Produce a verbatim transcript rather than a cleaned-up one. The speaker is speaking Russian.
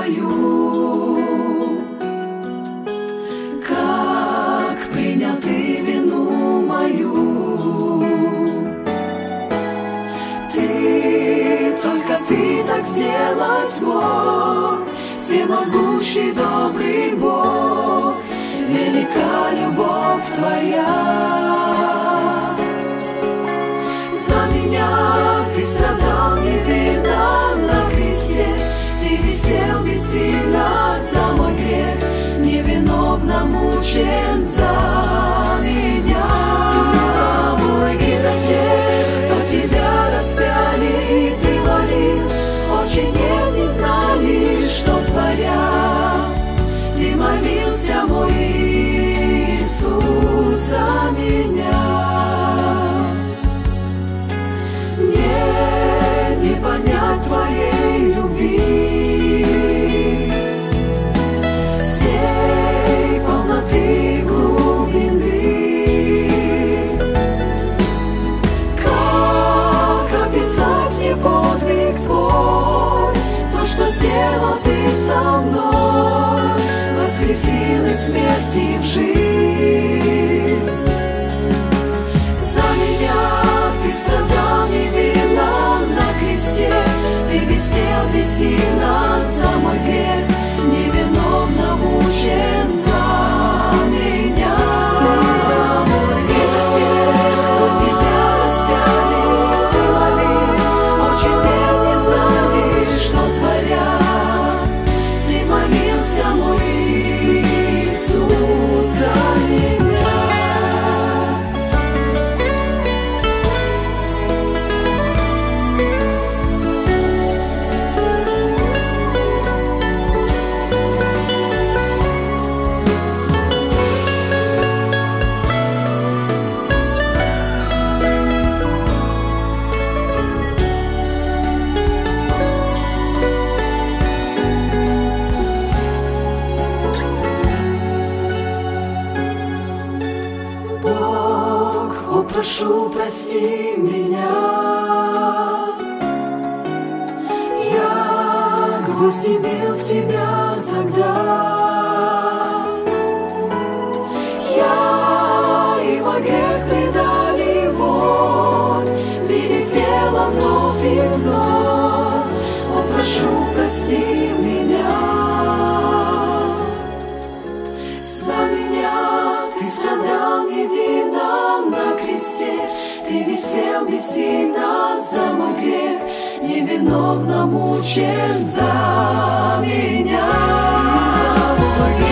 мою. Как принял ты вину мою. Ты, только ты так сделать мог, всемогущий добрый Бог, велика любовь твоя. За меня ты страдал невинно на кресте, ты висел бессильно за мой грех, невиновно мучен за меня. За мой и за тех, кто тебя распяли, ты молил, очи нет, не знали, что творят. Ты молился, мой Иисус, за меня. Мне не понять твоей любви, всей полноты глубины. Как описать мне подвиг твой, то, что сделал ты со мной, воскресил из смерти в жизнь. За меня ты страдал невинно на кресте, ты висел бессильно за мой грех, невиновно мучен за меня. За мой и за тех, кто тебя распяли, ты молил, очи нет, не знали, что творят. Ты молился, мой Иисус, за меня. Бог, о, прошу, прости меня. Я гвозди бил в тебя тогда. Я и мой грех предали боль, били тело вновь и вновь. О, прошу, прости меня. За меня ты страдал невинно на кресте, ты висел бессильно за мой грех, невиновно мучен за меня. За мой грех.